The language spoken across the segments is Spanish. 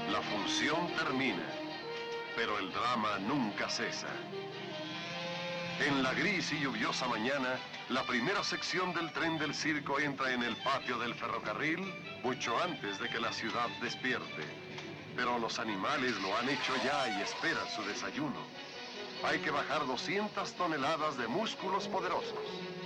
La función termina, pero el drama nunca cesa. En la gris y lluviosa mañana, la primera sección del tren del circo entra en el patio del ferrocarril mucho antes de que la ciudad despierte. Pero los animales lo han hecho ya y esperan su desayuno. Hay que bajar 200 toneladas de músculos poderosos.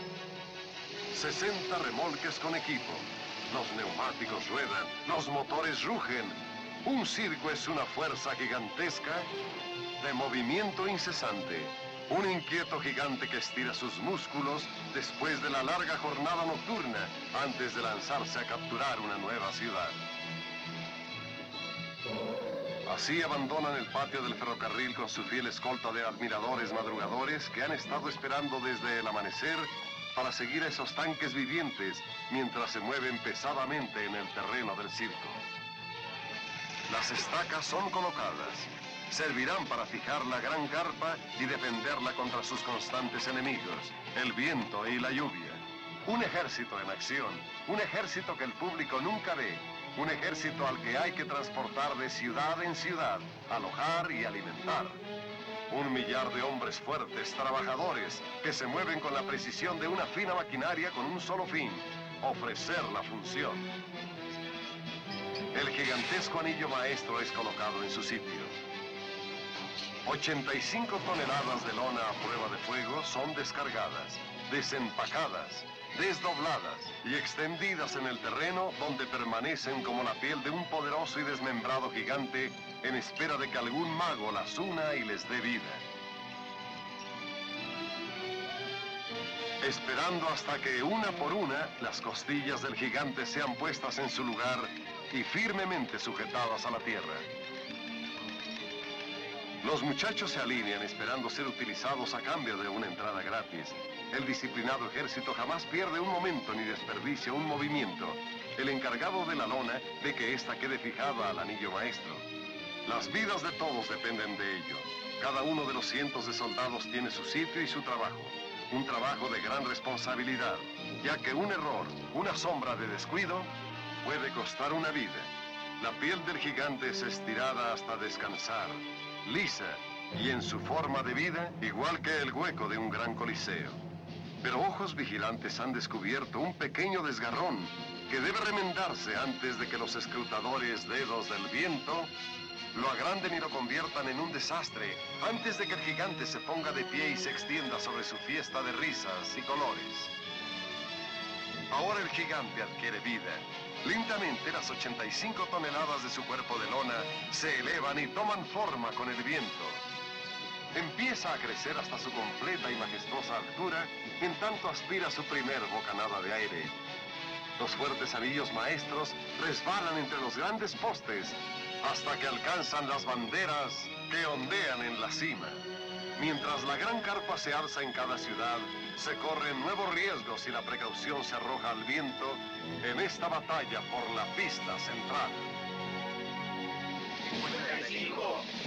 60 remolques con equipo. Los neumáticos ruedan, los motores rugen. Un circo es una fuerza gigantesca de movimiento incesante. Un inquieto gigante que estira sus músculos después de la larga jornada nocturna antes de lanzarse a capturar una nueva ciudad. Así abandonan el patio del ferrocarril con su fiel escolta de admiradores madrugadores que han estado esperando desde el amanecer para seguir a esos tanques vivientes mientras se mueven pesadamente en el terreno del circo. Las estacas son colocadas. Servirán para fijar la gran carpa y defenderla contra sus constantes enemigos, el viento y la lluvia. Un ejército en acción, un ejército que el público nunca ve, un ejército al que hay que transportar de ciudad en ciudad, alojar y alimentar. 1 millar de hombres fuertes, trabajadores, que se mueven con la precisión de una fina maquinaria con un solo fin: ofrecer la función. El gigantesco anillo maestro es colocado en su sitio. 85 toneladas de lona a prueba de fuego son descargadas, desempacadas, desdobladas y extendidas en el terreno donde permanecen como la piel de un poderoso y desmembrado gigante en espera de que algún mago las una y les dé vida. Esperando hasta que una por una las costillas del gigante sean puestas en su lugar y firmemente sujetadas a la tierra. Los muchachos se alinean esperando ser utilizados a cambio de una entrada gratis. El disciplinado ejército jamás pierde un momento ni desperdicia un movimiento. El encargado de la lona ve que ésta quede fijada al anillo maestro. Las vidas de todos dependen de ello. Cada uno de los cientos de soldados tiene su sitio y su trabajo. Un trabajo de gran responsabilidad, ya que un error, una sombra de descuido, puede costar una vida. La piel del gigante es estirada hasta descansar, lisa y en su forma de vida, igual que el hueco de un gran coliseo. Pero ojos vigilantes han descubierto un pequeño desgarrón que debe remendarse antes de que los escrutadores dedos del viento lo agranden y lo conviertan en un desastre, antes de que el gigante se ponga de pie y se extienda sobre su fiesta de risas y colores. Ahora el gigante adquiere vida. Lentamente las 85 toneladas de su cuerpo de lona se elevan y toman forma con el viento. Empieza a crecer hasta su completa y majestuosa altura, en tanto aspira su primer bocanada de aire. Los fuertes anillos maestros resbalan entre los grandes postes hasta que alcanzan las banderas que ondean en la cima. Mientras la gran carpa se alza en cada ciudad, se corren nuevos riesgos y la precaución se arroja al viento en esta batalla por la pista central. 55,